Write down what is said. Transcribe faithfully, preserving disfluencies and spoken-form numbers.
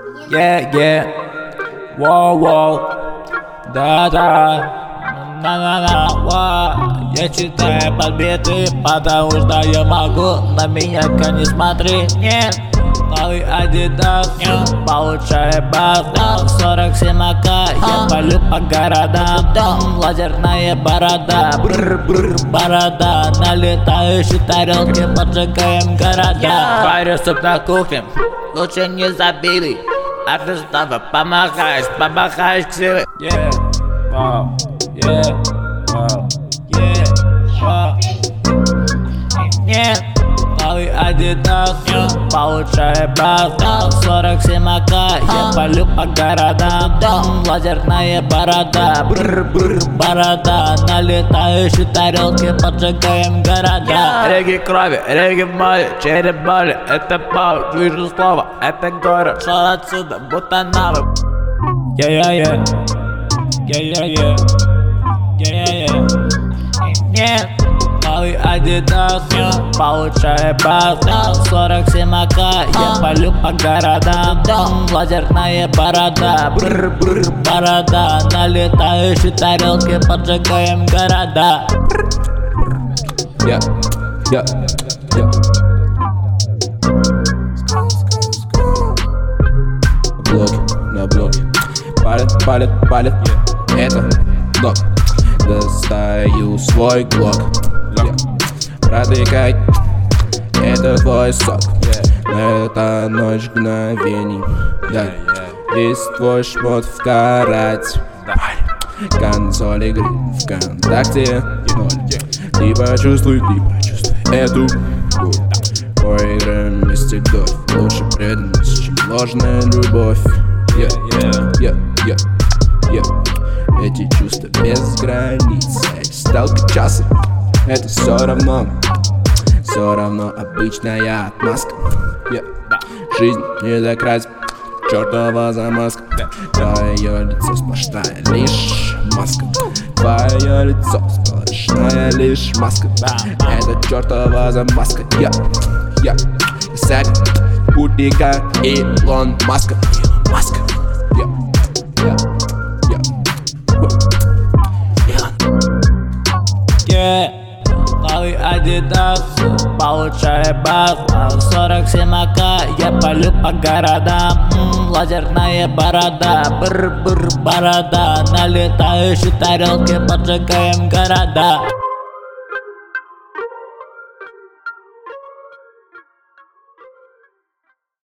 Yeah, yeah, воу, воу, да-да, на-на-на, воу. Я читаю подбиты, потому что я могу. На меня ка не смотри, нет. Новый Адидас, получаю баз. Сорок семь АК, я палю по городам. Лазерная борода, брр-брр, борода. На летающей тарелке поджигаем города. Парю суп на кухне, лучше не забили. А ты снова помахаешь, помахаешь ксивы. Yeah, wow, yeah, wow, yeah, wow. Нет, новый Адидас, получаю баз. Сорок семь АК, я палю по городам. Лазерная борода, брр-брр, борода. На летающей тарелке поджигаем города. Реги крови, реги в море, череп боли. Это пау, вижу слово, это город. Шел отсюда, будто навык. Yeah-yeah-yeah, yeah-yeah-yeah, yeah-yeah-yeah. Нет, новый Адидас, получаю баз. Сорок семь АК, я палю по городам. Лазерная борода, брр-брр, борода. На летающей тарелке поджигаем города. Я, я, я. Блоки, на блоке. Палят, палят, палят. Это блок. Достаю свой глок. Протыкай, это твой сок. Это ночь мгновений. Да. Весь твой шмот в карате. Консоль игры ВКонтакте ноль. Ты почувствуй, ты почувствуй эту боль. Поиграем вместе вдоль. Лучше преданность, чем ложная любовь. Yeah, yeah, yeah, yeah, yeah. Эти чувства без границ. Стрелка часа, это все равно. Все равно обычная отмазка. Yeah. Жизнь не закрасит, чертова замазка. Твое лицо сплошная лишь маска. Твое лицо сплошная лишь маска. Это чертова замазка. Я, я, Исаак, Путника, Илон Маска. Маска. Я, я, я. Yeah, новый Адидас, получаю баз. Сорок семь АК, я палю по городам. Лазерная борода, брр-брр, борода. На летающей тарелке поджигаем города.